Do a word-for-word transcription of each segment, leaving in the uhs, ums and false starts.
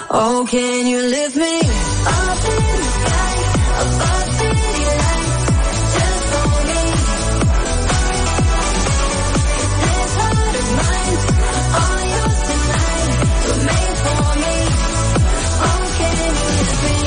Oh, can you lift me up in the sky, above city lights, just for me? This heart of mine, all yours tonight, were made for me. Oh, can you lift me?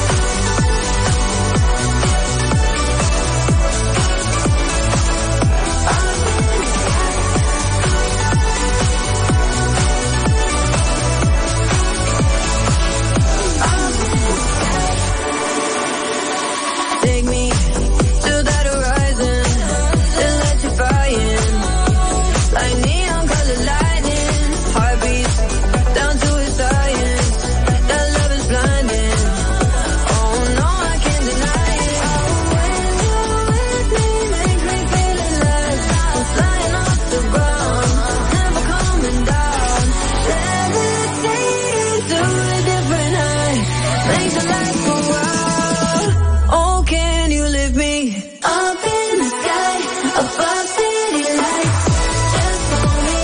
Take me to that horizon, electrifying, like neon colored lightning, heartbeats down to its science, that love is blinding, oh no I can't deny it, oh when you're with me, makes me feel alive, I'm flying off the ground, never coming down, levitating to a different height, makes the light go wild. Oh, can you lift me up in the sky, above city lights, just for me?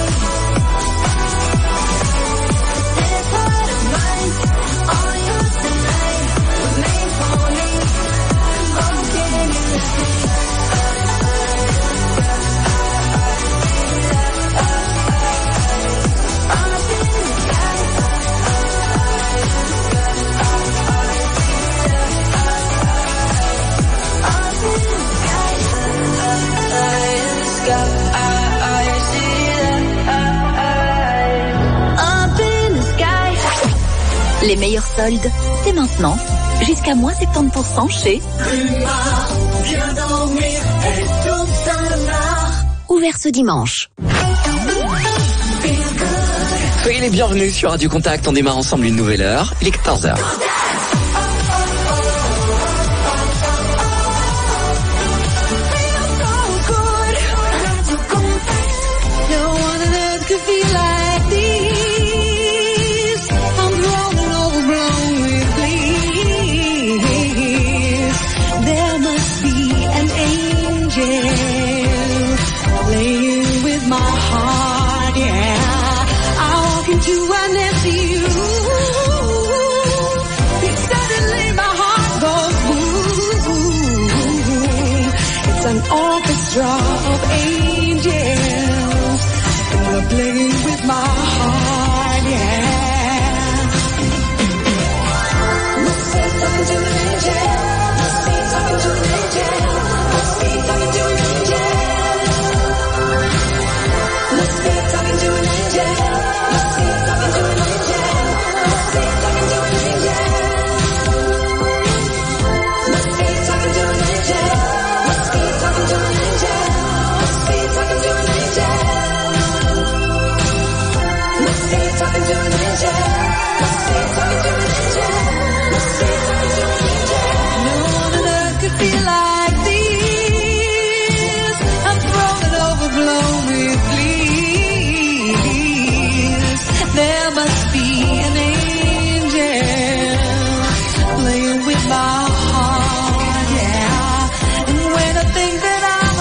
This heart of mine, all yours tonight, was made for me. Oh, can you lift me? Up in the sky, Les meilleurs soldes, c'est maintenant. Jusqu'à moins soixante-dix pour cent chez Bien dormir et tout ça. Ouvert ce dimanche. Soyez les bienvenus sur Radio Contact. On démarre ensemble une nouvelle heure. Il est quatorze heures. Orchestra of angels, and they're playing with my heart, yeah. Must be talking to an angel, must be talking to an angel, must be talking to an angel, must be talking to an angel, must be talking to an angel, must be talking to an angel, must be talking to an angel. Talking to an angel, must be talking to an angel, must be talking to an angel, must be talking to an angel, must be talking to an angel. No one on earth could feel like this. I'm thrown and overblown with bliss. There must be an angel playing with my heart, yeah. And when I think that I'm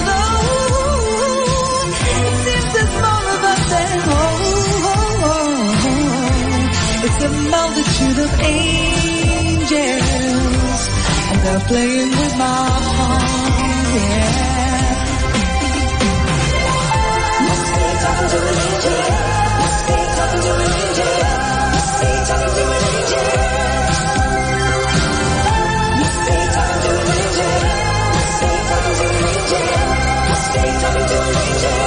alone, it seems there's more of us at home. It's a multitude of angels, and they're playing with my heart, yeah. Must be talking to an angel, must be talking to an angel, must be talking to an angel, must be talking to an angel. Talking to an angel, must be talking to an angel,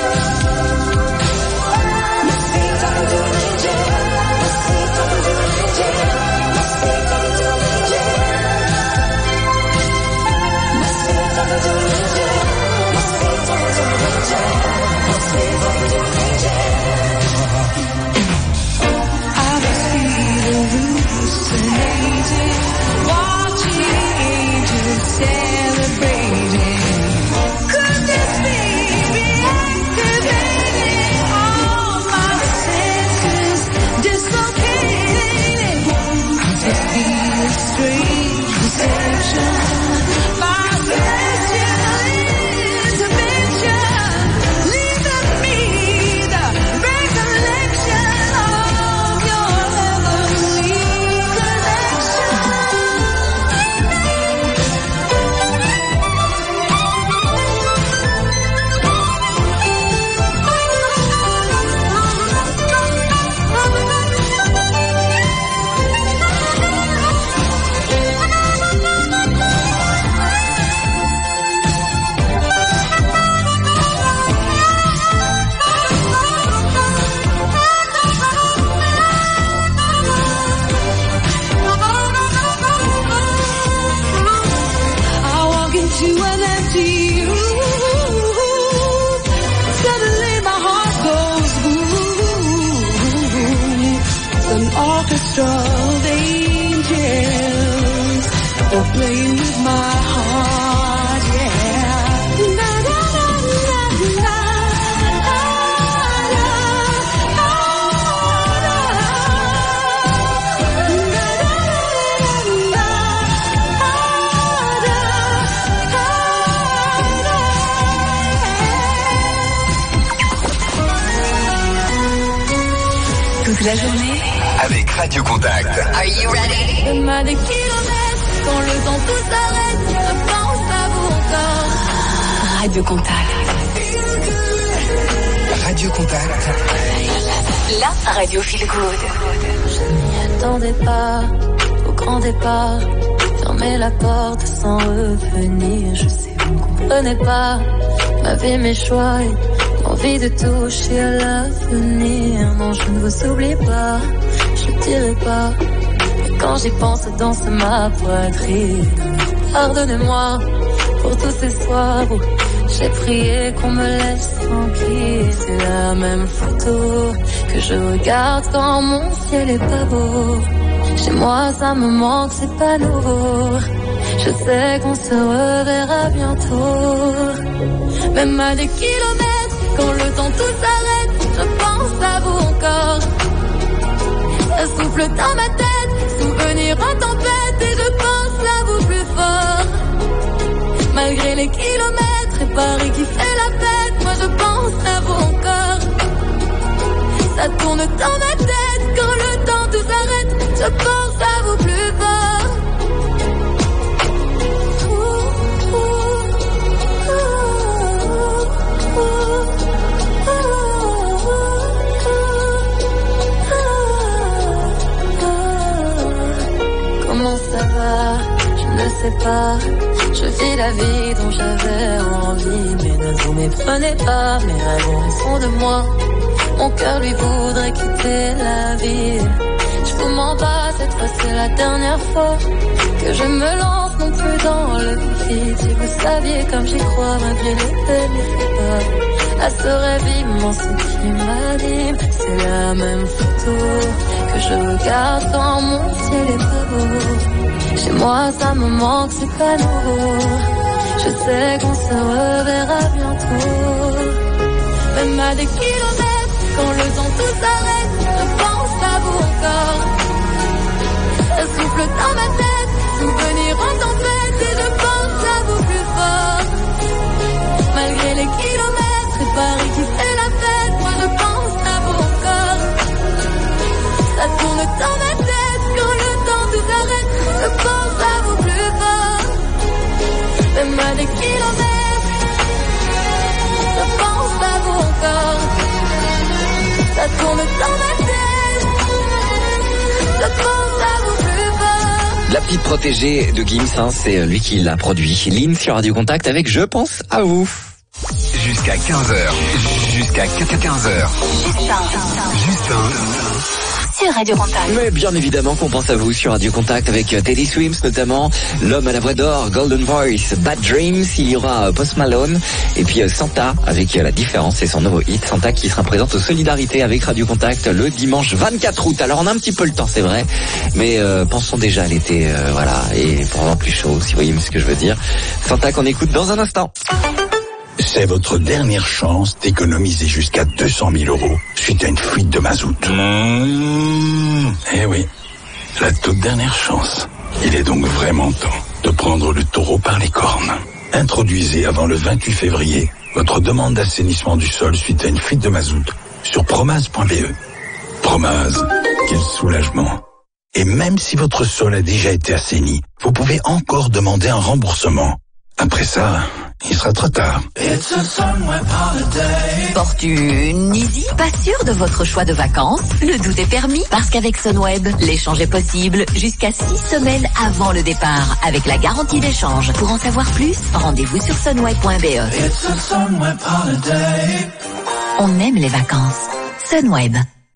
must be talking to an angel, must be talking to an angel, must be talking to an angel, must be talking to an angel, must be talking to an angel, must be talking to an angel. an orchestra of angels, all playing with my heart, yeah. Na, na, na, na, na. Toute la journée avec Radio Contact. Are you ready? Demain des kilomètres, quand le temps tout s'arrête, je pense à vous encore. Radio Contact. Radio Contact. La radio feel good. Je m'y attendais pas, au grand départ. Fermer la porte sans revenir. Je sais, vous ne comprenez pas ma vie, mes choix et envie de toucher à l'avenir. Non, je ne vous oublie pas, je ne dirai pas. Mais quand j'y pense, danse ma poitrine. Pardonnez-moi pour tous ces soirs où j'ai prié qu'on me laisse tranquille. C'est la même photo que je regarde quand mon ciel est pas beau. Chez moi ça me manque, c'est pas nouveau. Je sais qu'on se reverra bientôt. Même à des kilomètres, quand le temps tout s'arrête, je pense à vous encore. Ça souffle dans ma tête, souvenir en tempête, et je pense à vous plus fort. Malgré les kilomètres et Paris qui fait la fête, moi je pense à vous encore. Ça tourne dans ma tête, quand le temps tout s'arrête, je pense à vous plus fort. Comment ça va? Je ne sais pas. Je vis la vie dont j'avais envie, mais ne vous méprenez pas. Mes rêves au fond de moi, mon cœur lui voudrait quitter la ville. Je vous mens pas, cette fois c'est la dernière fois que je me lance non plus dans le vide. Si vous saviez comme j'y crois malgré les peines et les peurs, à ce rêve immense qui m'anime. C'est la même photo que je regarde quand mon ciel est pas beau. Chez moi ça me manque, c'est pas nouveau. Je sais qu'on se reverra bientôt. Même à des kilomètres, quand le temps tout s'arrête, je pense à vous encore. Ça souffle dans ma tête, souvenir en tempête, et je pense à vous plus fort. Malgré les kilomètres et Paris qui fait la fête, moi je pense à vous encore. Ça tourne dans ma tête, quand le temps tout s'arrête, je pense à vous plus fort. Même à des kilomètres, je pense à vous encore. Ça tourne dans ma tête, je pense à vous plus fort. La petite protégée de Gims, hein, c'est lui qui l'a produit. Lynn sur Radio Contact avec Je pense à vous. Jusqu'à quinze heures. Jusqu'à quinze heures. Justin. Sur Radio Contact. Mais bien évidemment qu'on pense à vous sur Radio Contact avec Teddy Swims notamment, L'homme à la voix d'or, Golden Voice, Bad Dreams, il y aura Post Malone et puis Santa avec La Différence, c'est son nouveau hit. Santa qui sera présente aux Solidarités avec Radio Contact le dimanche vingt-quatre août. Alors on a un petit peu le temps, c'est vrai, mais euh, pensons déjà à l'été, euh, voilà, et pour avoir plus chaud, si vous voyez ce que je veux dire. Santa qu'on écoute dans un instant. C'est votre dernière chance d'économiser jusqu'à deux cent mille euros suite à une fuite de mazout. Mmh. Eh oui, la toute dernière chance. Il est donc vraiment temps de prendre le taureau par les cornes. Introduisez avant le vingt-huit février votre demande d'assainissement du sol suite à une fuite de mazout sur promaz point b e. Promaz, quel soulagement. Et même si votre sol a déjà été assaini, vous pouvez encore demander un remboursement. Après ça, il sera trop tard. Fortune Easy, pas sûr de votre choix de vacances? Le doute est permis parce qu'avec Sunweb, l'échange est possible jusqu'à six semaines avant le départ avec la garantie d'échange. Pour en savoir plus, rendez-vous sur sunweb point b e. On aime les vacances. Sunweb.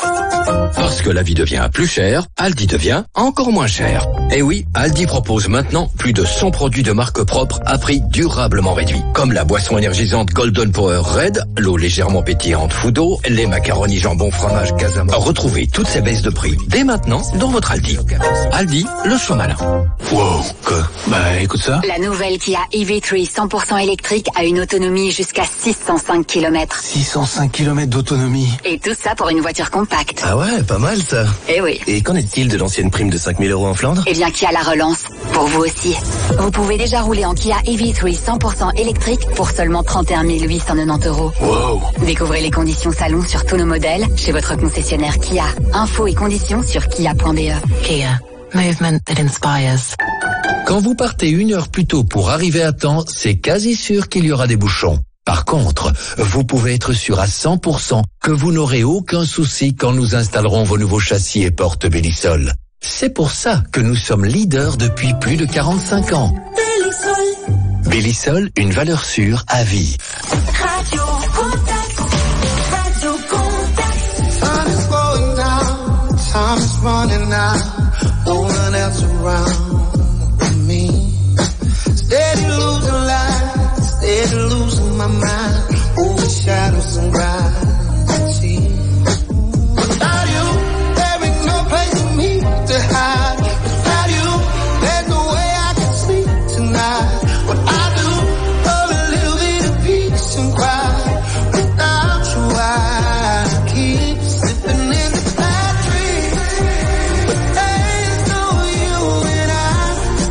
Parce que la vie devient plus chère, Aldi devient encore moins cher. Et oui, Aldi propose maintenant plus de cent produits de marque propre à prix durablement réduit. Comme la boisson énergisante Golden Power Red, l'eau légèrement pétillante Foudo, les macaronis jambon fromage Casama. Retrouvez toutes ces baisses de prix dès maintenant dans votre Aldi. Aldi, le choix malin. Wow, quoi? Bah écoute ça. La nouvelle Kia E V trois cent pour cent électrique a une autonomie jusqu'à six cent cinq kilomètres. six cent cinq kilomètres d'autonomie. Et tout ça pour une voiture compacte. Ah ouais, pas mal ça. Eh oui. Et qu'en est-il de l'ancienne prime de cinq mille euros en Flandre? Eh bien, Kia la relance. Pour vous aussi. Vous pouvez déjà rouler en Kia E V trois cent pour cent électrique pour seulement trente et un mille huit cent quatre-vingt-dix euros. Wow. Découvrez les conditions salon sur tous nos modèles chez votre concessionnaire Kia. Infos et conditions sur kia point b e. Kia. Movement that inspires. Quand vous partez une heure plus tôt pour arriver à temps, c'est quasi sûr qu'il y aura des bouchons. Par contre, vous pouvez être sûr à cent pour cent que vous n'aurez aucun souci quand nous installerons vos nouveaux châssis et portes Bellisol. C'est pour ça que nous sommes leaders depuis plus de quarante-cinq ans. Bellisol. Bellisol, une valeur sûre à vie. Radio Contact. Radio Contact. Sun is going down. Time is running out. No one else around me. Steady losing light. Steady losing my mind. Over shadows and gravity. Without you, there ain't no place for me to hide. Without you, there's no way I can sleep tonight. What I do, love a little bit of peace and quiet. Without you, I keep slipping in the bad dreams. But there's no you and I.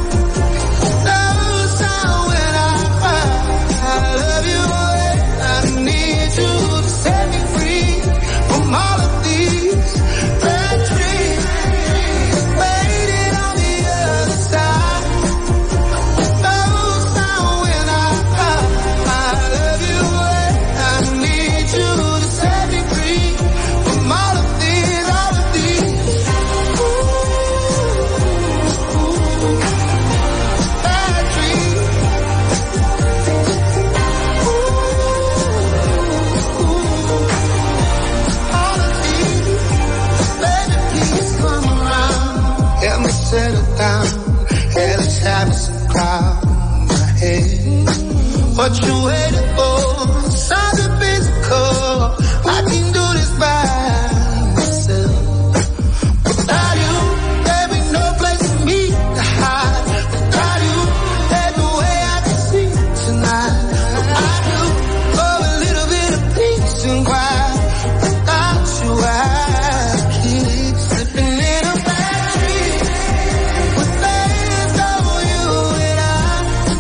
Knows how when I cry. I love you, I need you to set me free from all of these bad dreams. Waiting on the other side. Knows how when I cry. I love you, I need you to set me free from all of these, all of these. Ooh, ooh, bad dreams. All of these, baby, please come around. Help me settle down. Hey, let's have some cloud in my head. What you waiting for? Something physical. I can do this by myself. Without you, there ain't no place for me to hide. Without you, there's no way I can sleep tonight. I do love a little bit of peace and quiet. Without you, I keep slipping in a bad dream. But there's no you and I.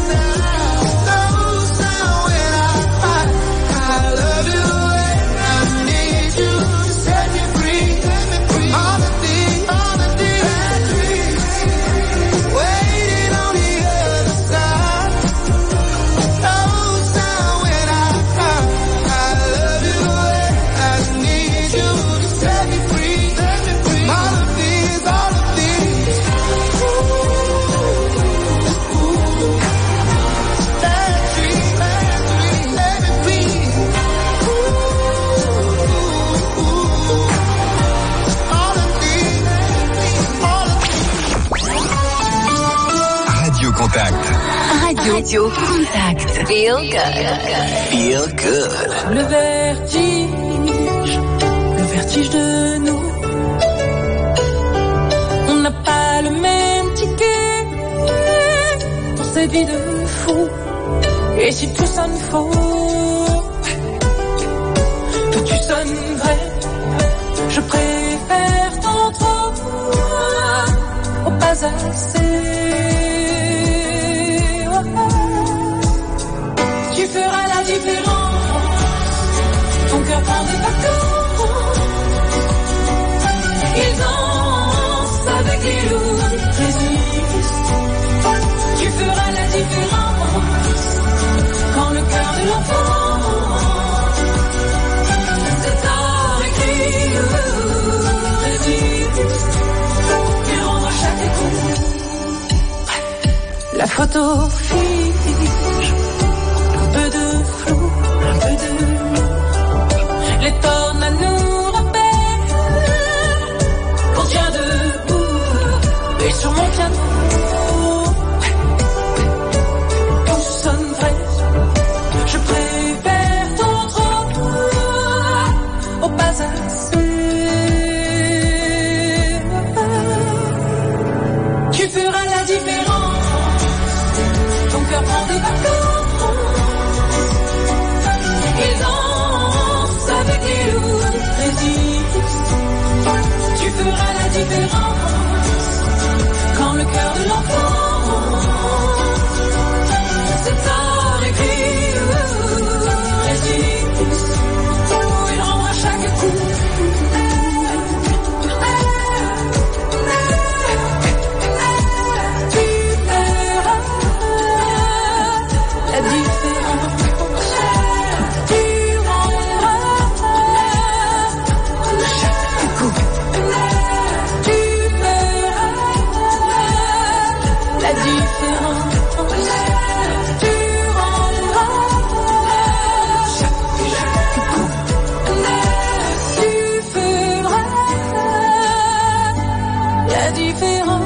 Knows how when I cry. I love you and I need you to set me free from all of these, all of these bad dreams. Waiting on the other side. Knows how when I cry. I love you and I need you to set me free from all of these, all of these. Bad dreams, bad dreams, let me please. All of these, all of Radio Contact. Radio Contact. Feel good. Feel good. Le vertige, le vertige de nous. On n'a pas le même ticket pour cette vie de fou. Et si tout sonne faux, que tu sonnes vrai, je préfère tant trop au pas assez. Tu feras la différence. Ton cœur prend des vacances. Il danse avec les loups. Résiste. Tu feras la différence. Quand le cœur de l'enfant c'est avec lui. Résiste. Tu rendras chaque coup. La photo fige. Un peu de flou, un peu de nous. Les tornes à nous rappellent sur mon piano. Tout sonne vrai. Je préfère ton trop au pas assez. Tu feras la différence. Ton cœur prend des vacances. Et danse avec les loups. Résiste. Tu feras la différence. Quand le cœur de l'enfant c'est avec lui. Résiste. Il rendra chaque coup. La différence, tu rendras chaque coup. Tu verras la différence, tu rendras chaque coup. Tu feras la différence.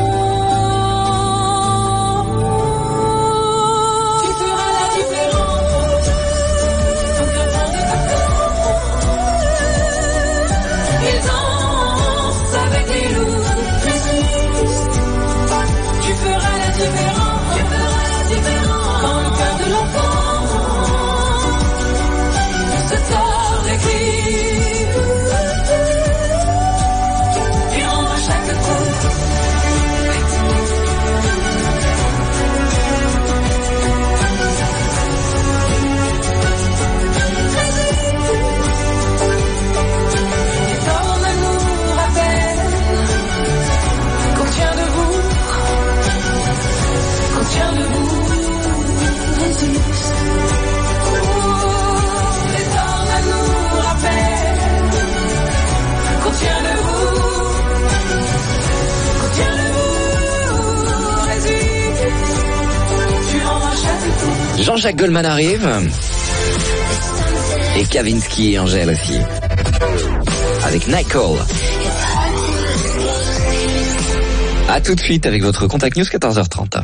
Jean-Jacques Goldman arrive. Et Kavinsky et Angèle aussi. Avec Nicole. A tout de suite avec votre Contact News quatorze heures trente.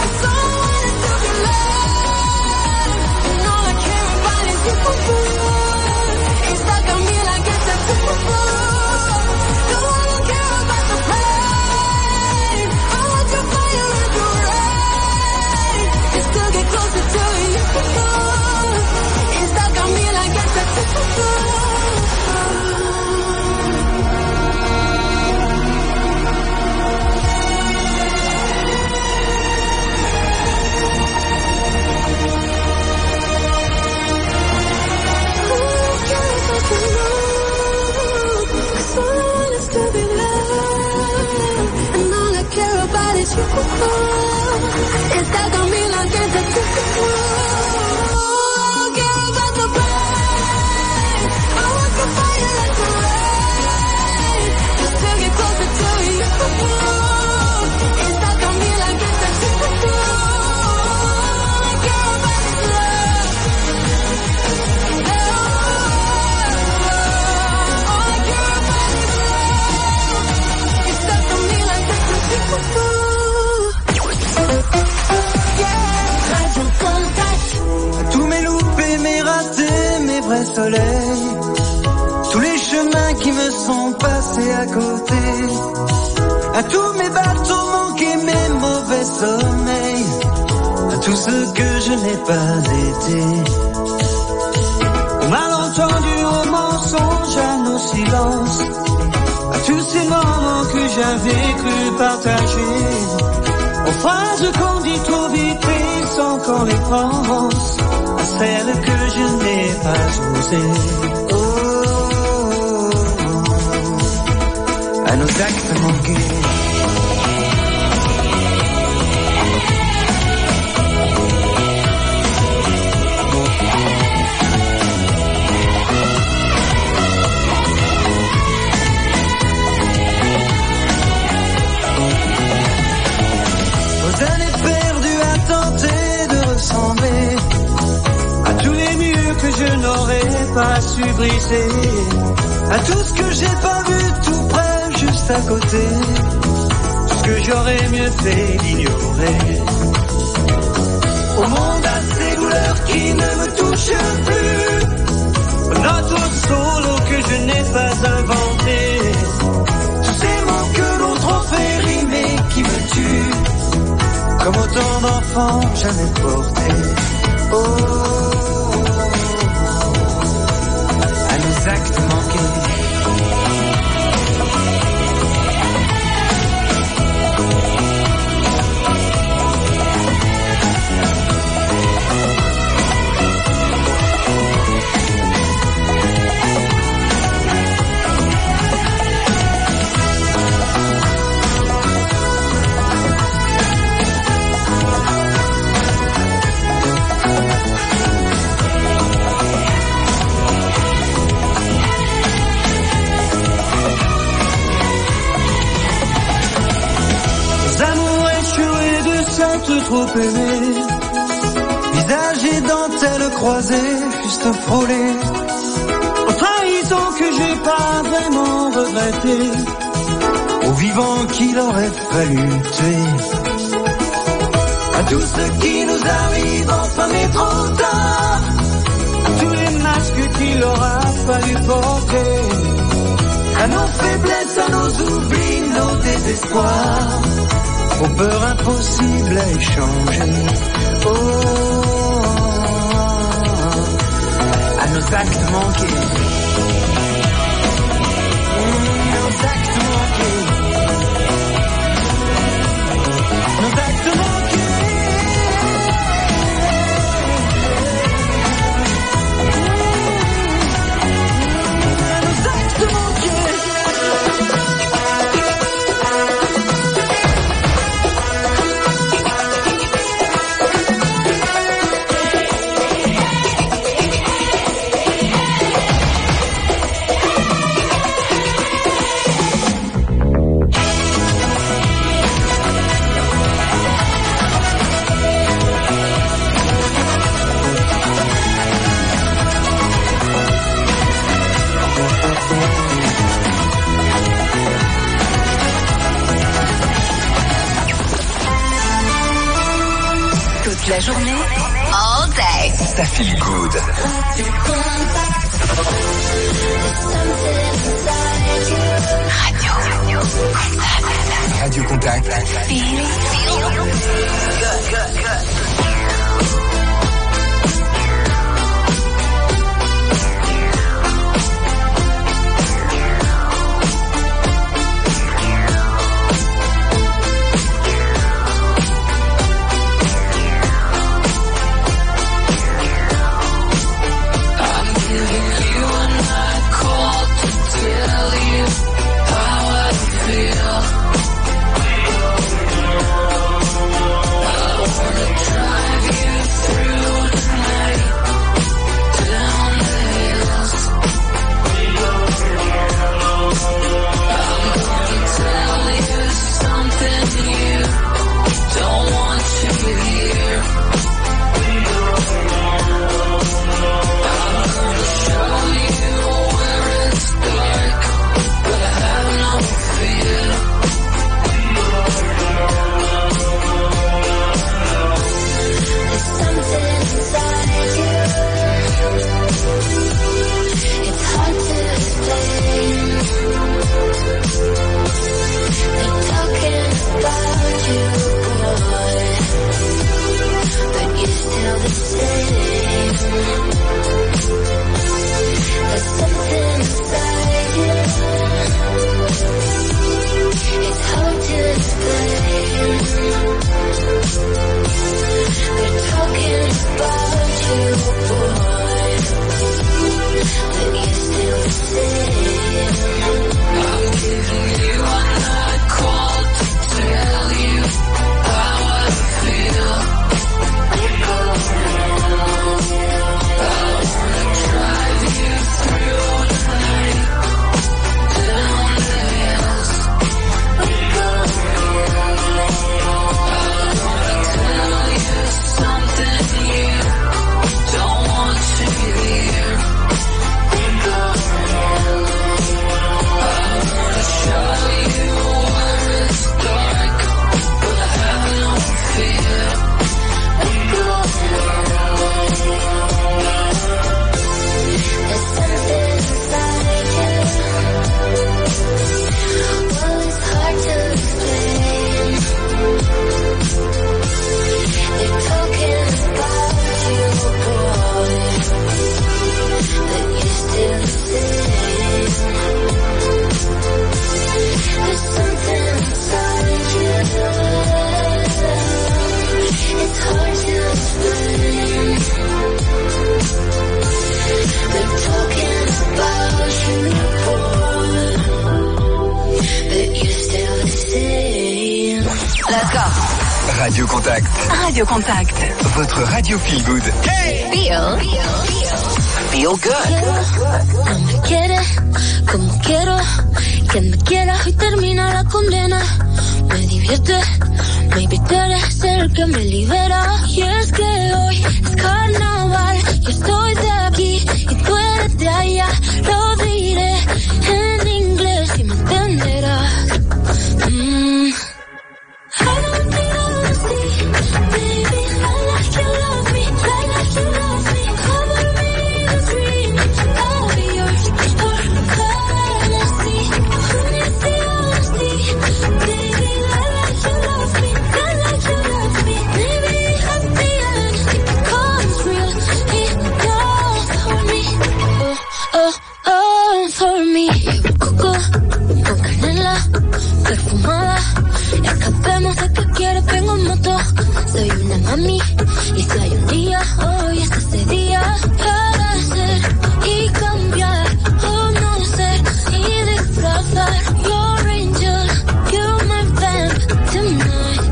Ooh. à côté. À tous mes bateaux manqués, mes mauvais sommeils, à tout ce que je n'ai pas été. Au malentendu, au mensonge, à nos silences, à tous ces moments que j'avais cru partager, aux phrases qu'on dit trop vite et sans qu'on les pense, à celles que je n'ai pas osées. Oh, oh, oh, à nos actes manqués. Je n'aurais pas su briser à tout ce que j'ai pas vu tout près, juste à côté, tout ce que j'aurais mieux fait d'ignorer. Au monde à ces douleurs qui ne me touchent plus, notre solo que je n'ai pas inventé, tous ces mots que l'autre ont fait rimer qui me tuent, comme autant d'enfants jamais portés. Oh, actes manqués. Trop aimé, visage et dentelle croisée, juste frôlée, aux trahisons que j'ai pas vraiment regrettées, aux vivants qu'il aurait fallu tuer, à tout ce qui nous arrive enfin mais trop tard, à tous les masques qu'il aura fallu porter, à nos faiblesses, à nos oublis, nos désespoirs, aux peurs impossibles à échanger. Oh, oh, oh, à nos actes manqués. Mmh, nos actes manqués. Nos actes manqués. Nos actes manqués. La journée, all day. Ça feel good. Radio. Radio Contact. Feel good, good, good. Drive Radio Contact. Radio Contact. Votre radio feel good. Feel. Feel good. No me quiere como quiero que me quiera y termina la condena. Me divierte, maybe tú eres el que me libera. Y es que hoy es carnaval, yo estoy de aquí y tú eres de allá. Lo diré en inglés y me entenderás. Mm. I don't need honesty, baby, I like you love me, I like you love me. Cover me in a dream, I'll be yours for fantasy. Who needs the honesty, baby, I like you love me, I like you love me. Maybe at the end it becomes real, it goes for me. Oh, oh, oh, for me. Llevo coco con canela perfumada. Escapemos de que quieres, vengo en moto. Soy una mami y si hay un día, hoy es ese día para ser y cambiar o no ser y disfrazar. Your angel, you're my vamp tonight.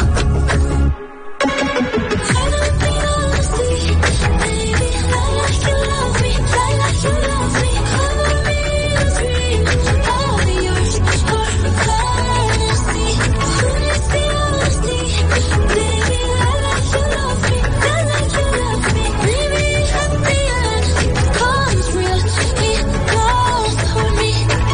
I don't need honesty, baby, I like you love me, I like you love me. Cover me in a dream, I'll be yours for fantasy. Who needs the honesty, baby, I like you love me, I like you love me. Maybe at the end it becomes real, it goes for me.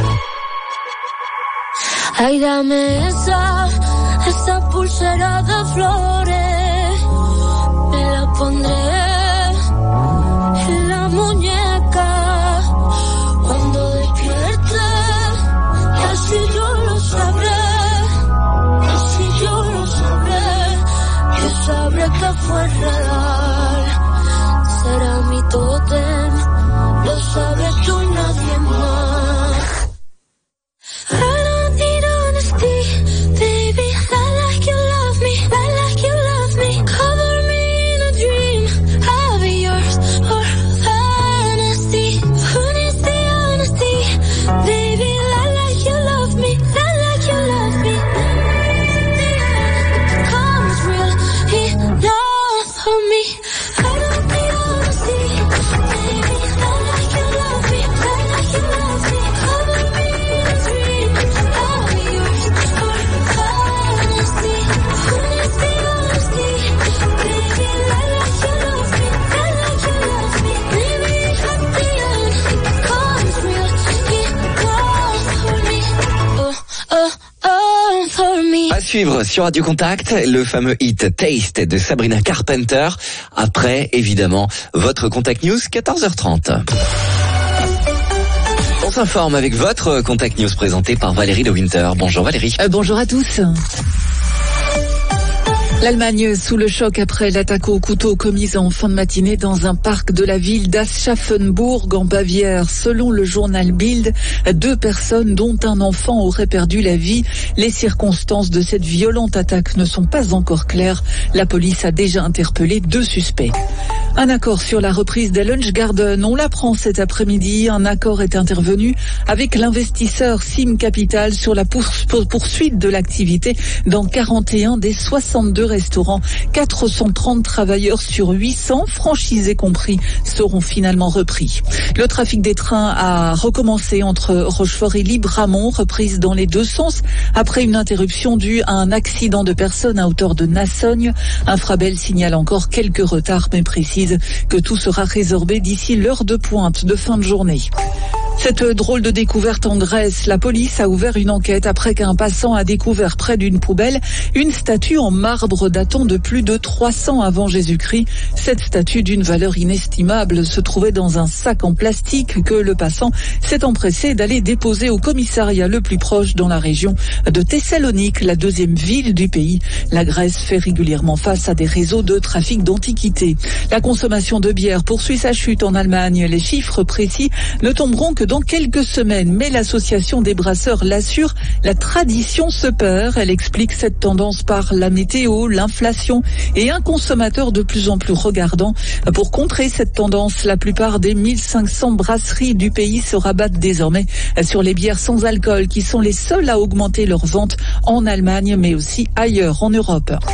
Ay, dame esa, esa pulsera de flores, me la pondré en la muñeca cuando despierte, y así yo lo sabré, así yo lo sabré, yo sabré que fue real, será mi tótem, lo sabes tú y nadie más. I don't need honesty, baby, I like you love me, I like you love me. Cover me in a dream, I'll be yours for fantasy. Who needs the honesty, baby, I like you love me, I like you love me. It becomes real, it knows for me. I don't need honesty, baby, I like you love me, I like you love me. Cover me in a dream, I'll be yours for fantasy. Who needs the honesty, baby, I like you love me, I like you love me. Maybe at the end it becomes real, it goes for me. Oh, oh, oh, for me. À suivre sur Radio Contact, le fameux hit Taste de Sabrina Carpenter. Après, évidemment, votre Contact News, quatorze heures trente. On s'informe avec votre Contact News présenté par Valérie de Winter. Bonjour Valérie. Euh, bonjour à tous. L'Allemagne sous le choc après l'attaque au couteau commise en fin de matinée dans un parc de la ville d'Aschaffenbourg en Bavière. Selon le journal Bild, deux personnes dont un enfant auraient perdu la vie. Les circonstances de cette violente attaque ne sont pas encore claires. La police a déjà interpellé deux suspects. Un accord sur la reprise des Lunch Garden, on l'apprend cet après-midi. Un accord est intervenu avec l'investisseur Sim Capital sur la poursuite de l'activité dans quarante et un des soixante-deux restaurants. quatre cent trente travailleurs sur huit cents, franchisés compris, seront finalement repris. Le trafic des trains a recommencé entre Rochefort et Libramont, reprise dans les deux sens après une interruption due à un accident de personnes à hauteur de Nassogne. Infrabel signale encore quelques retards mais précise que tout sera résorbé d'ici l'heure de pointe de fin de journée. Cette drôle de découverte en Grèce, la police a ouvert une enquête après qu'un passant a découvert près d'une poubelle une statue en marbre datant de plus de trois cents avant Jésus-Christ. Cette statue d'une valeur inestimable se trouvait dans un sac en plastique que le passant s'est empressé d'aller déposer au commissariat le plus proche dans la région de Thessalonique, la deuxième ville du pays. La Grèce fait régulièrement face à des réseaux de trafic d'antiquités. La consommation de bière poursuit sa chute en Allemagne. Les chiffres précis ne tomberont que dans quelques semaines, mais l'association des brasseurs l'assure, la tradition se perd. Elle explique cette tendance par la météo, l'inflation et un consommateur de plus en plus regardant. Pour contrer cette tendance, la plupart des mille cinq cents brasseries du pays se rabattent désormais sur les bières sans alcool qui sont les seules à augmenter leurs ventes en Allemagne mais aussi ailleurs en Europe.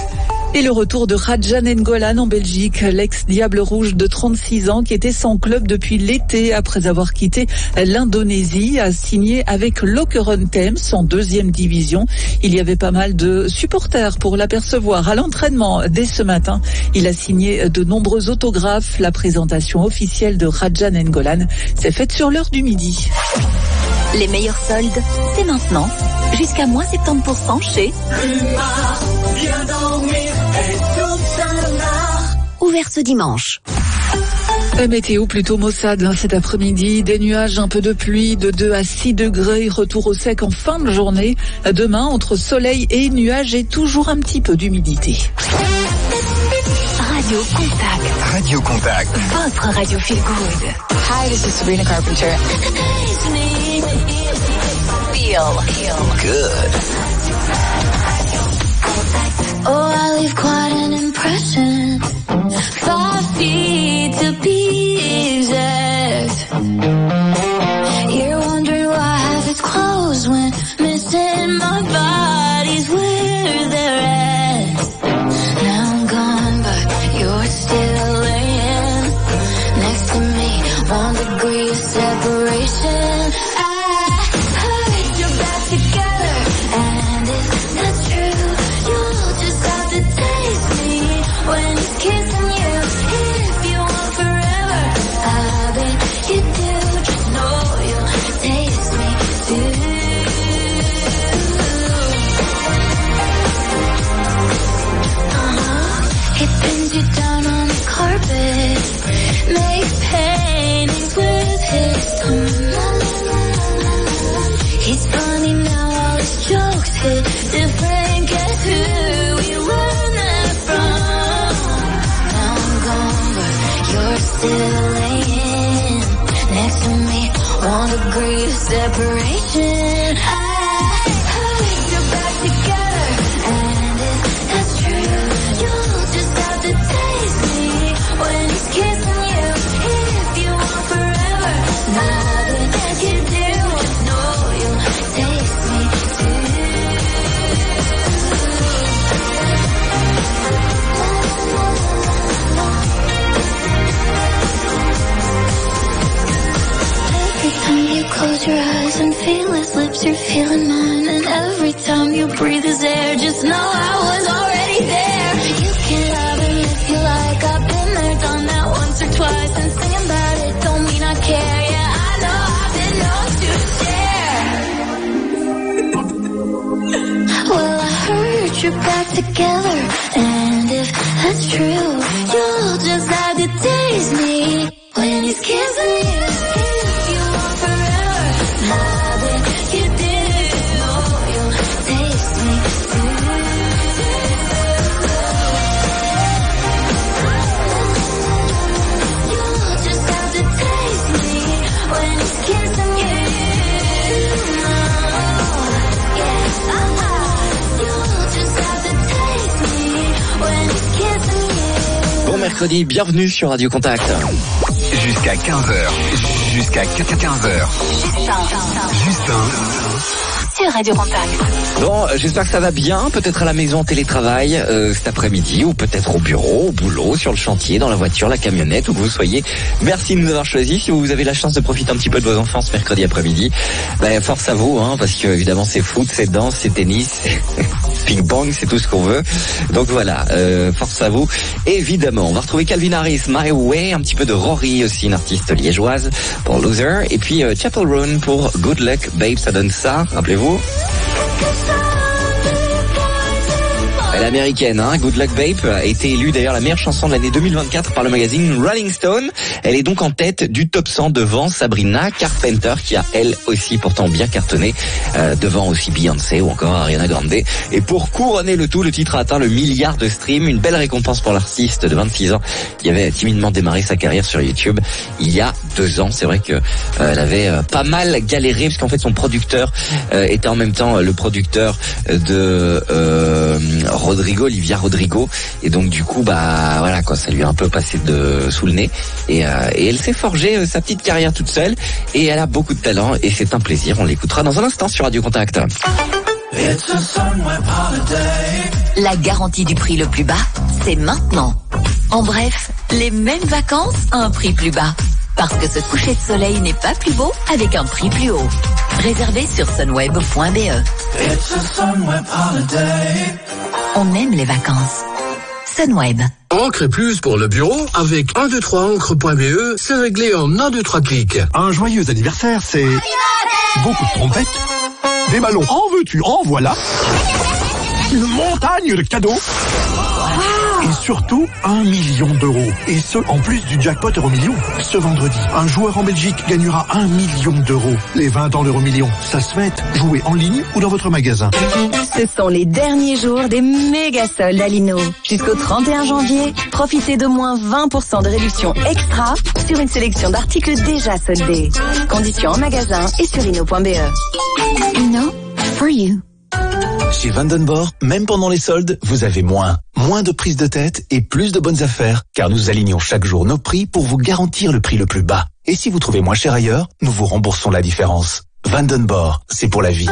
Et le retour de Radja Nainggolan en Belgique, l'ex-Diable Rouge de trente-six ans qui était sans club depuis l'été après avoir quitté l'Indonésie, a signé avec Lokeren Thames en deuxième division. Il y avait pas mal de supporters pour l'apercevoir à l'entraînement dès ce matin. Il a signé de nombreux autographes. La présentation officielle de Radja Nainggolan s'est faite sur l'heure du midi. Les meilleurs soldes, c'est maintenant. Jusqu'à moins soixante-dix pour cent chez Humar, bien dormir et tout ça. Ouvert ce dimanche. La météo plutôt maussade hein, cet après-midi, des nuages, un peu de pluie, de deux à six degrés, retour au sec en fin de journée. Demain, entre soleil et nuages et toujours un petit peu d'humidité. Radio Contact. Radio Contact. Votre radio feel good. Hi, this is Sabrina Carpenter. Feel, feel good. Oh, I leave quite an impression. Five feet to be exact. You're wondering why half is closed when missing my body's where they're at. Now I'm gone, but you're still laying next to me. One degree of separation. I heard you're back together, and if that's true, you'll just have to taste me when he's kissing you. If you want forever, I bet you do. Just know you'll taste me too. Uh-huh. He pins you down on the carpet, makes paintings with his tongue. He's funny now, all his jokes hit different. Guess who we learned that from? Now I'm gone, but you're still laying next to me. One degree of separation. I heard you're back together, and if that's true, you'll just have to taste me when he's kissing you. If you want forever, nothing you do, just know you'll taste me too. Every time you close your eyes and feel his lips, you're feeling mine. And every time you breathe his air, just know I was already there. You can love him if you like. I've been there, done that once or twice. And singing about it don't mean I care. Yeah, I know I've been known to share. Well, I heard you're back together, and if that's true, you'll just have to taste me when he's kissing you. If you want forever, nothing you do, you'll taste me too. You'll just have to taste me when he's kissing you. Yeah, uh-huh. You'll just have to taste me when he's kissing you. Bon mercredi, bienvenue sur Radio Contact. Jusqu'à quinze heures. Jusqu'à quinze heures. Justin. sur Radio Contact. Bon, j'espère que ça va bien, peut-être à la maison en télétravail euh, cet après-midi, ou peut-être au bureau, au boulot, sur le chantier, dans la voiture, la camionnette, où que vous soyez. Merci de nous avoir choisis. Si vous avez la chance de profiter un petit peu de vos enfants ce mercredi après-midi, ben, force à vous, hein, parce que évidemment c'est foot, c'est danse, c'est tennis, c'est ping-pong, c'est tout ce qu'on veut. Donc voilà, euh, force à vous. Évidemment, on va retrouver Calvin Harris, My Way, un petit peu de Rory aussi, une artiste liégeoise, pour Loser, et puis euh, Chapel Roan pour Good Luck Babe, ça donne ça, rappelez-vous. Elle est américaine, hein. Good Luck Babe a été élue d'ailleurs la meilleure chanson de l'année deux mille vingt-quatre par le magazine Rolling Stone. Elle est donc en tête du top cent devant Sabrina Carpenter, qui a elle aussi pourtant bien cartonné, euh, devant aussi Beyoncé ou encore Ariana Grande. Et pour couronner le tout, le titre a atteint le milliard de streams, une belle récompense pour l'artiste de vingt-six ans qui avait timidement démarré sa carrière sur YouTube il y a deux ans. C'est vrai que euh, elle avait euh, pas mal galéré, parce qu'en fait son producteur euh, était en même temps euh, le producteur de euh, Rodrigo, Olivia Rodrigo, et donc du coup bah voilà quoi, ça lui a un peu passé de sous le nez, et, euh, et elle s'est forgée euh, sa petite carrière toute seule, et elle a beaucoup de talent, et c'est un plaisir. On l'écoutera dans un instant sur Radio Contact. It's a sunweb holiday. la garantie du prix le plus bas, c'est maintenant. En bref, les mêmes vacances à un prix plus bas. Parce que ce coucher de soleil n'est pas plus beau avec un prix plus haut. Réservé sur sunweb point b e. On aime les vacances. Sunweb. Encre et plus pour le bureau avec un deux trois encre point b e, c'est réglé en un deux trois clics. Un joyeux anniversaire, c'est beaucoup de trompettes, des ballons, en veux-tu, en voilà, une montagne de cadeaux. Et surtout, un million d'euros. Et ce, en plus du jackpot Euromillion. Ce vendredi, un joueur en Belgique gagnera un million d'euros. Les vingt ans d'Euromillion, ça se fête. Jouez en ligne ou dans votre magasin. Ce sont les derniers jours des méga soldes à Lino. Jusqu'au trente et un janvier, profitez de moins vingt pour cent de réduction extra sur une sélection d'articles déjà soldés. Conditions en magasin et sur lino point b e. Lino, for you. Chez Vandenborg, même pendant les soldes, vous avez moins. Moins de prise de tête et plus de bonnes affaires, car nous alignons chaque jour nos prix pour vous garantir le prix le plus bas. Et si vous trouvez moins cher ailleurs, nous vous remboursons la différence. Vandenborg, c'est pour la vie.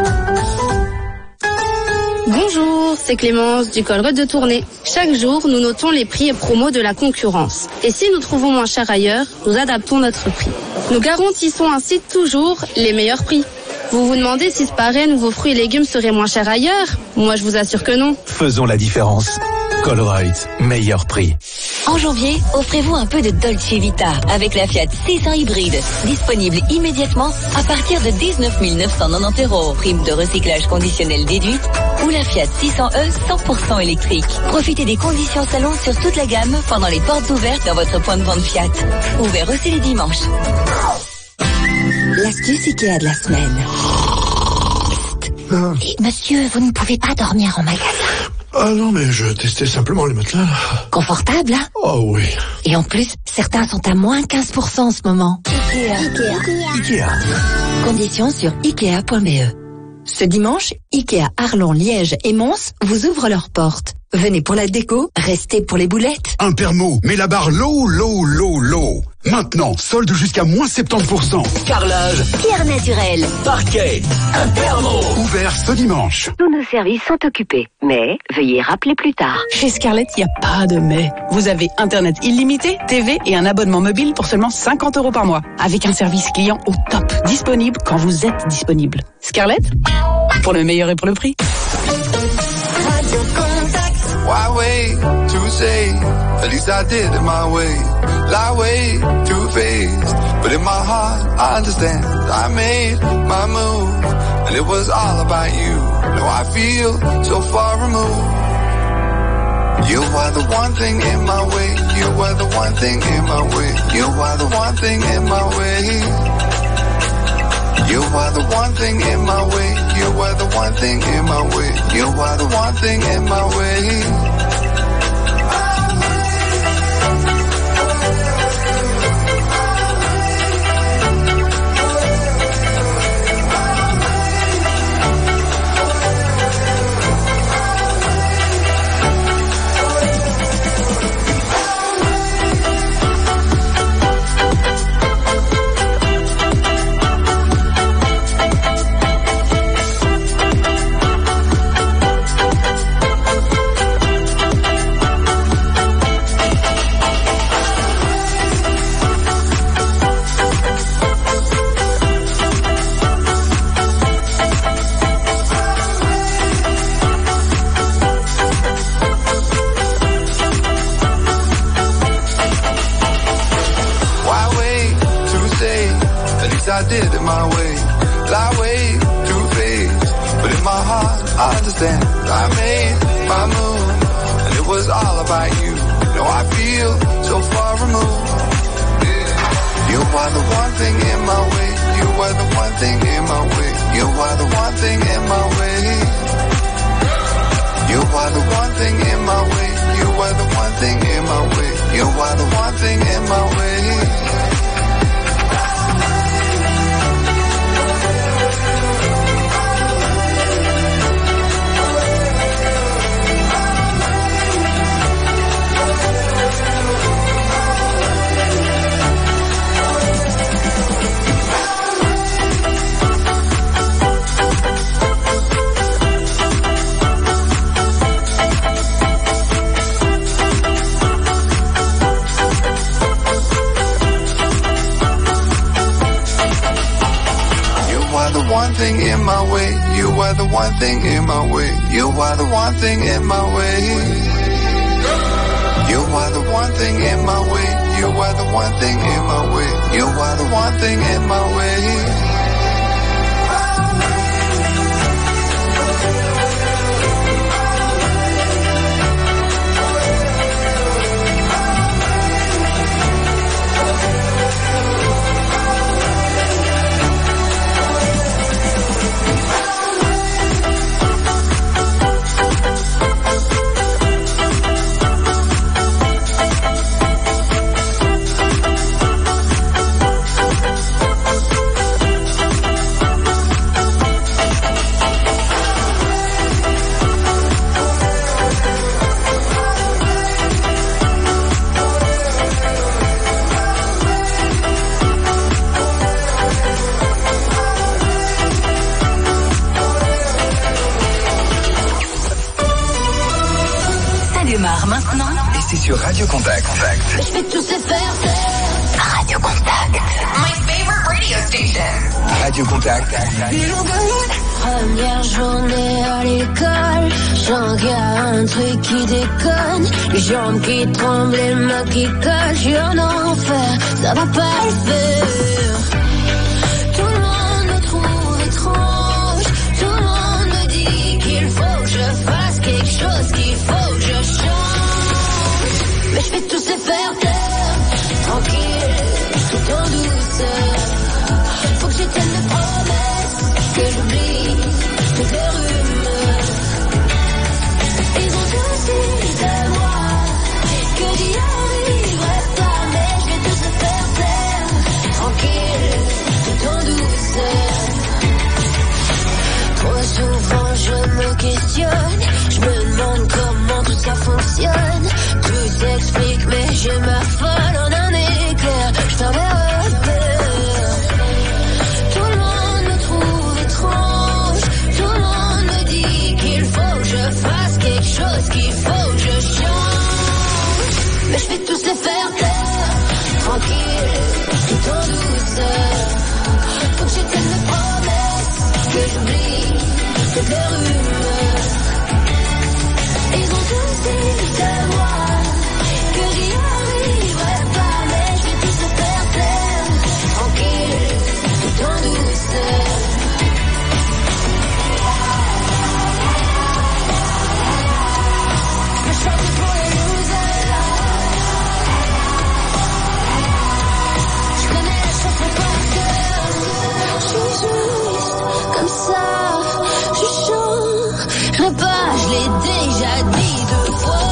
Bonjour, c'est Clémence du Colruyt de Tournai. Chaque jour, nous notons les prix et promos de la concurrence. Et si nous trouvons moins cher ailleurs, nous adaptons notre prix. Nous garantissons ainsi toujours les meilleurs prix. Vous vous demandez si ce parrain ou vos fruits et légumes seraient moins chers ailleurs? Moi, je vous assure que non. Faisons la différence. Colruyt, meilleur prix. En janvier, offrez-vous un peu de Dolce Vita avec la Fiat six cents hybride. Disponible immédiatement à partir de dix-neuf mille neuf cent quatre-vingt-dix euros. Prime de recyclage conditionnel déduite. Ou la Fiat six cents E cent pour cent électrique. Profitez des conditions salon sur toute la gamme pendant les portes ouvertes dans votre point de vente Fiat. Ouvert aussi les dimanches. L'astuce Ikea de la semaine. Ah. Monsieur, vous ne pouvez pas dormir en magasin. Ah non, mais je testais simplement les matelas. Confortable, hein? Oh oui. Et en plus, certains sont à moins quinze pour cent en ce moment. Ikea. Ikea. Ikea. Conditions sur ikea point b e. Ce dimanche, Ikea Arlon, Liège et Mons vous ouvrent leurs portes. Venez pour la déco, restez pour les boulettes. Un permo, mais la barre low, low, low, low. Maintenant, solde jusqu'à moins soixante-dix pour cent. Carrelage, pierre naturelle, parquet, un permo. Ouvert ce dimanche. Tous nos services sont occupés, mais veuillez rappeler plus tard. Chez Scarlett, il n'y a pas de mais. Vous avez Internet illimité, T V et un abonnement mobile pour seulement cinquante euros par mois. Avec un service client au top, disponible quand vous êtes disponible. Scarlett, pour le meilleur et pour le prix. Why wait to say? At least I did it my way. Lie way too faced, but in my heart I understand. I made my move, and it was all about you. Now I feel so far removed. You are the one thing in my way. You are the one thing in my way. You are the one thing in my way. You are the one thing in my way. You are the one thing in my way. You are the one thing in my way. I did it my way. Lie way too faced, but in my heart I understand. I made my move, and it was all about you. Now I feel so far removed. You are the one thing in my way. You are the one thing in my way. You are the one thing in my way. You are the one thing in my way. You are the one thing in my way. You are the one thing in my way. were the one thing in my way. You were the one thing in my way. You were the one thing in my way. You were the one thing in my way. You were the one thing in my way. Maintenant. Et c'est sur Radio Contact. Je vais tous les faire taire. Radio Contact. My favorite radio station. Radio Contact. Première journée à l'école, je sens qu'il y a un truc qui déconne. Les jambes qui tremblent, les mains qui collent, je suis en enfer, ça va pas le faire. Tout le monde me trouve étrange, tout le monde me dit qu'il faut que je fasse quelque chose, qu'il faut que je change. Mais je vais tous les faire taire, tranquille, tout en douceur. Faut que j'étienne mes promesses, que j'oublie toutes les rumeurs. Ils ont tous dit de moi que j'y arriverai pas, mais je vais tous les faire taire, tranquille, tout en douceur. Trop souvent je me questionne, je me demande comment tout ça fonctionne. Tout s'explique mais je m'affole en un éclair, je ferme les repères. Tout le monde me trouve étrange, tout le monde me dit qu'il faut que je fasse quelque chose, qu'il faut que je change. Mais je vais tous les faire taire, tranquille, tout en douceur. Faut que j'étienne mes promesses, que j'oublie toutes les rumeurs. Ils ont tous dit de moi que j'y arriverai pas, mais je vais tous les faire taire, tranquille, tout en douceur. Je chante pour les losers. Je connais la chanson par cœur. Je suis juste comme ça. Je changerai pas, je l'ai déjà dit deux fois.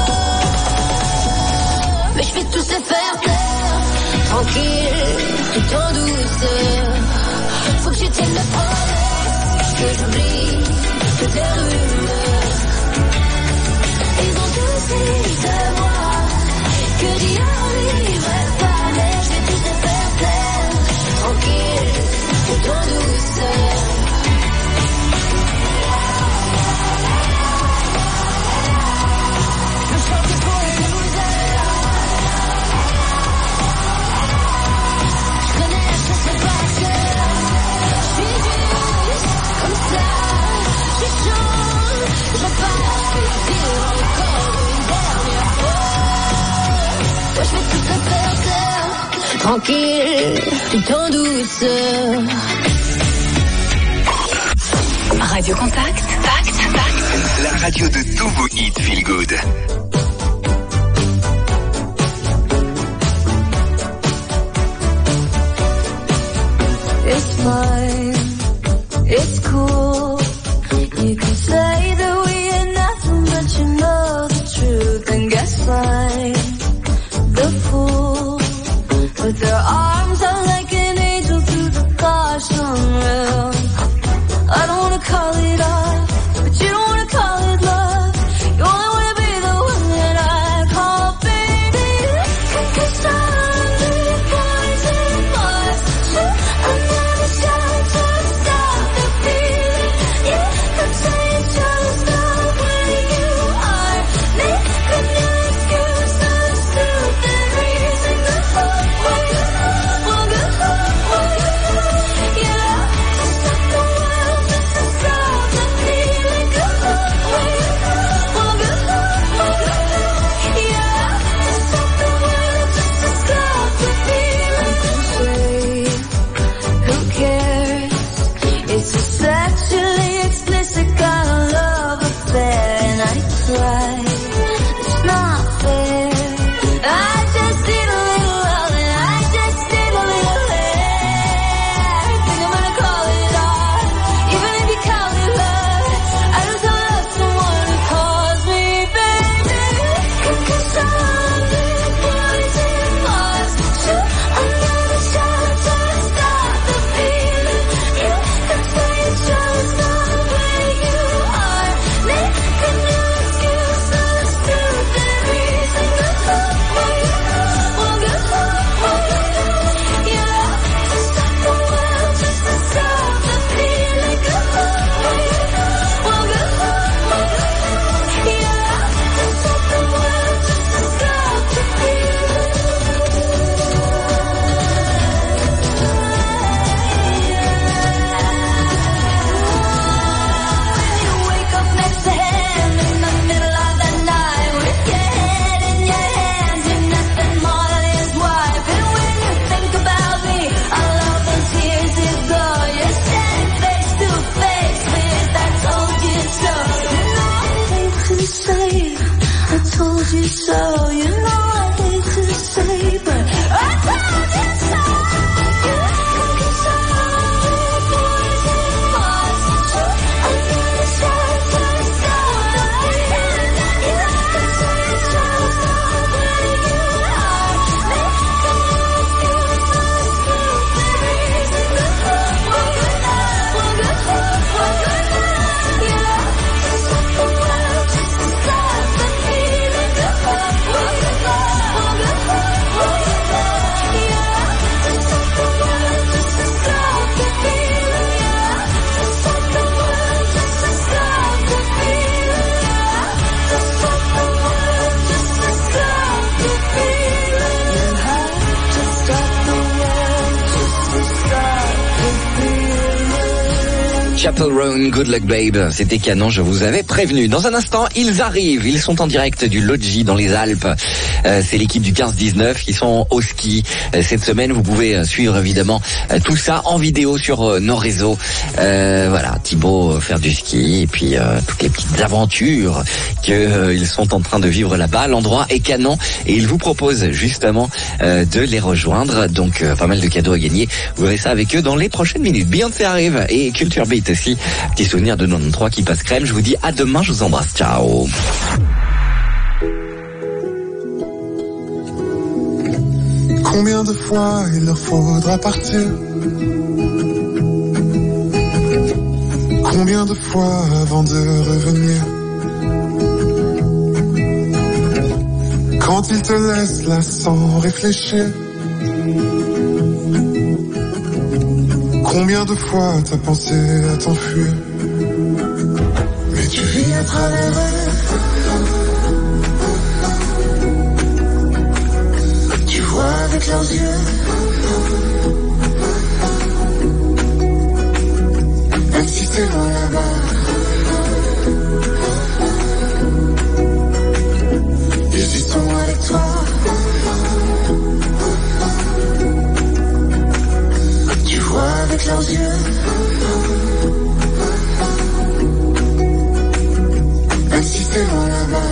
Mais je vais tous les faire taire, tranquille, tout en douceur. Faut que je tienne mes promesses, que j'oublie toutes les rumeurs. Ils ont tous dit de moi que j'y arriverai pas, mais je vais tous les faire taire, tranquille, tout en douceur. Je chante pour les losers. Je connais la chanson par cœur. Je suis juste comme ça. Je chante, je passe, je dire encore une dernière fois. Moi je vais tout te faire taire, tranquille, tout en douceur. Radio Contact. Tact, tact. La radio de tous vos hits feel good. It's fine, it's cool. You can say that we ain't nothing, but you know the truth. And guess I'm the fool. With their arms out like an angel through the caution rail. I don't wanna call it off, but you don't wanna call it love. You only wanna be the one that I call baby. Cause I'm the poison voice. I'm never shy. told you so, you know I hate to say, but I told you so. You told me so, it wasn't possible. I never said first time. You never said just where you are. Make up you must keep the reason to hope. One good night, one good hope, one good night, yeah. To stop the world, just to stop the feeling to hope. One good night, one good hope, one good night, yeah. To stop the world, just to stop the feeling, yeah. To stop the world, just to stop the feeling, yeah. To stop the world, just to stop the feeling. You have to stop the world, just to stop the feeling. Chapel Roan, Good Luck Babe, c'était canon, je vous avais prévenu. Dans un instant, ils arrivent, ils sont en direct du Logis dans les Alpes. Euh, c'est l'équipe du quinze dix-neuf qui sont au ski. Euh, cette semaine, vous pouvez euh, suivre évidemment euh, tout ça en vidéo sur euh, nos réseaux. Euh, voilà, Thibaut euh, faire du ski et puis euh, toutes les petites aventures qu'ils euh, sont en train de vivre là-bas. L'endroit est canon et ils vous proposent justement euh, de les rejoindre. Donc euh, pas mal de cadeaux à gagner. Vous verrez ça avec eux dans les prochaines minutes. Beyoncé arrive et Culture Beat aussi. Petit souvenir de quatre-vingt-treize qui passe crème. Je vous dis à demain, je vous embrasse. Ciao. Combien de fois il leur faudra partir? Combien de fois avant de revenir? Quand ils te laissent là sans réfléchir? Combien de fois t'as pensé à t'enfuir? Mais tu vis à travers eux. Tu vois avec leurs yeux. Même si c'est loin là-bas, ils y sont avec toi. Tu vois avec leurs yeux. Même si c'est loin là-bas,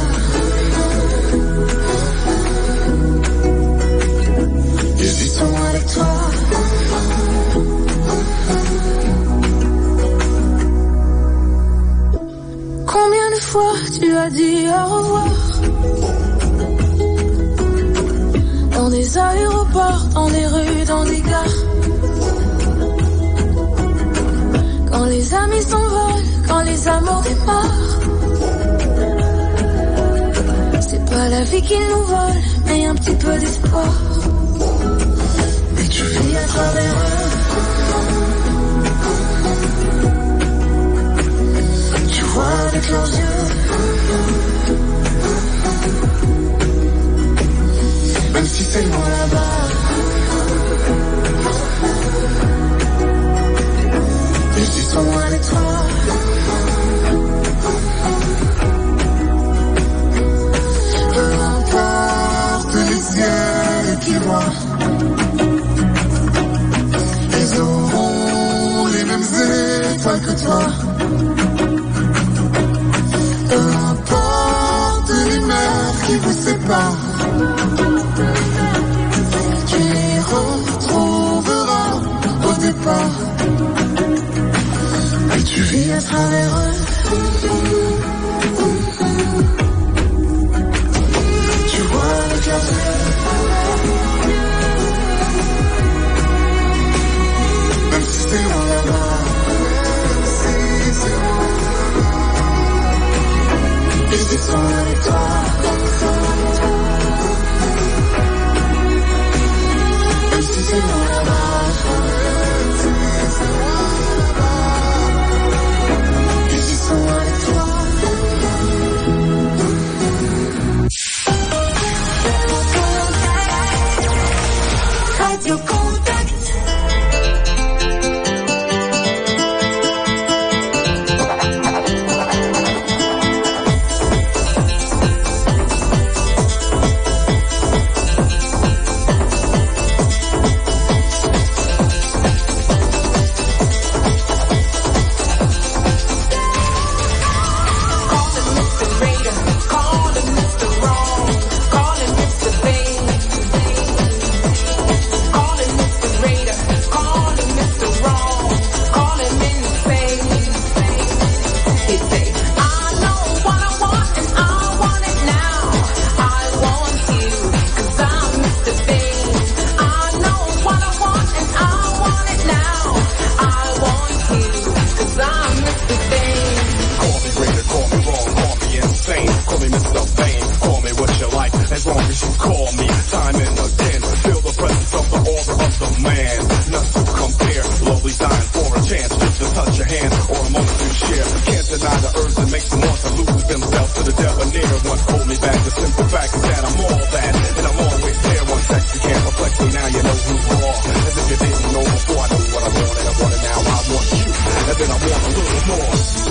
ils y sont avec toi. Combien de fois tu as dit au revoir? Dans des aéroports, dans des rues, dans des gares. Quand les amis s'envolent, quand les amours démarrent. C'est pas la vie qui nous vole, mais un petit peu d'espoir. Mais tu vis à travers eux. Tu vois avec leurs yeux. Même si c'est loin là-bas, ils y sont avec toi. Peu importe les ciels qui voient, ils auront les mêmes étoiles que toi. Peu importe les mers qui vous séparent, tu les retrouveras au départ. Et tu vis à travers eux. Tu vois avec leurs yeux. Même si c'est loin là-bas, ils y sont avec toi. Même si c'est loin là-bas, ils y sont avec toi. Radio Contact. to lose themselves to the debonair one. Hold me back, the simple fact is that I'm all that, and I'm always there. One sex you can't reflect, so now you know who's raw. As if you didn't know before, I know what I want, and I want it now. I want you, and then I want a little more.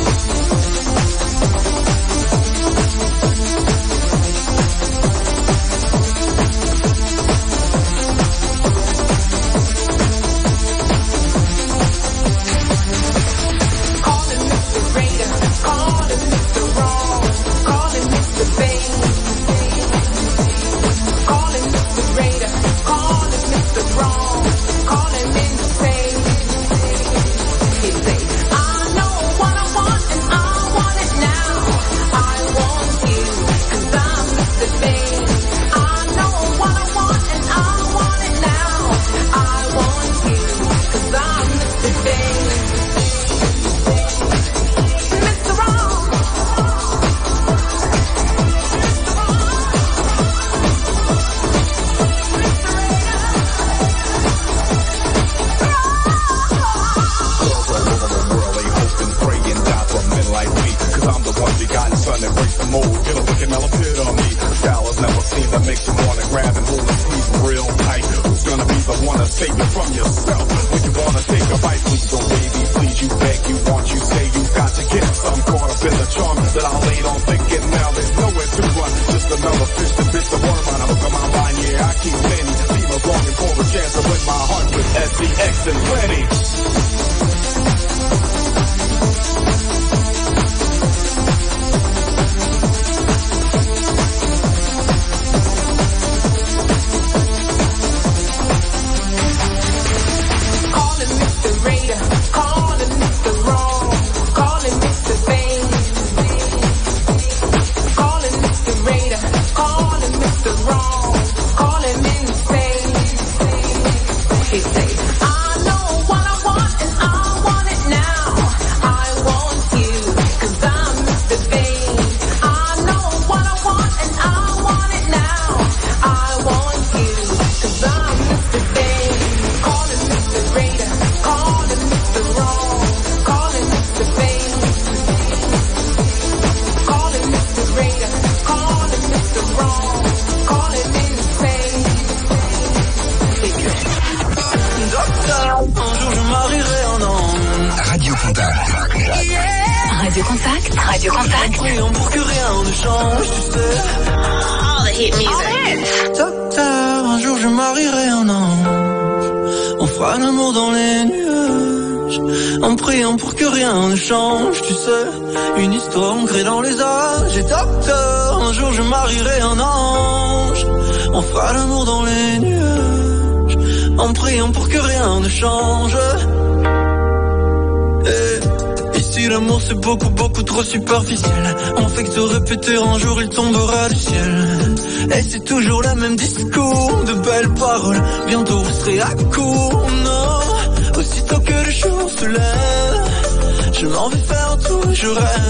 C'est beaucoup beaucoup trop superficiel. On fait que se répéter, un jour il tombera du ciel. Et c'est toujours le même discours, de belles paroles. Bientôt vous serez à court, non. Aussitôt que le jour se lève, je m'en vais faire tout, je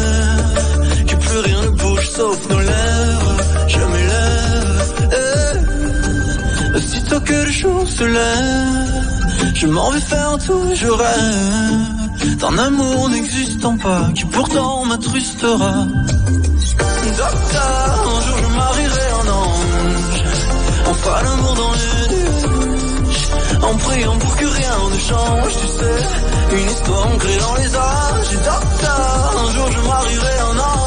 rêve que plus rien ne bouge sauf nos lèvres. Je m'élève, eh. Aussitôt que le jour se lève, je m'en vais faire tout, je rêve d'un amour n'existant pas, qui pourtant m'attrustera. Docteur, un jour je marierai un ange. On fera l'amour dans les nuages, en priant pour que rien ne change, tu sais. Une histoire ancrée dans les âges. Docteur, un jour je marierai un ange.